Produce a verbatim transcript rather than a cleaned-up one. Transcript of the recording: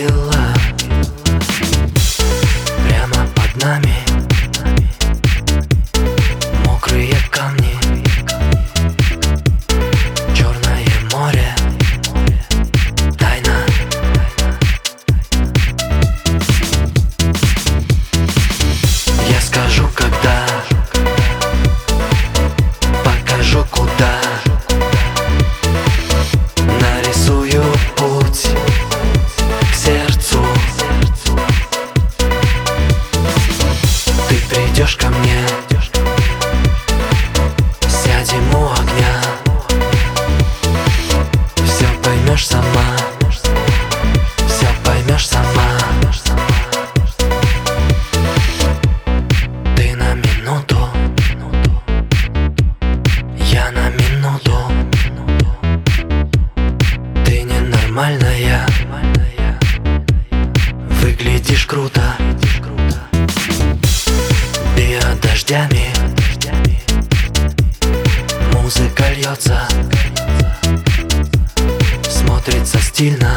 могила прямо под нами. Мокрые камни, черное море, тайна. Я скажу, когда, покажу, куда, нарисую путь к сердцу. Ты придешь ко мне, сядем у огня, все поймешь сама, все поймешь сама. Ты на минуту, я на минуту. Ты ненормальная, выглядишь круто. Биодождями музыка льется, смотрится стильно.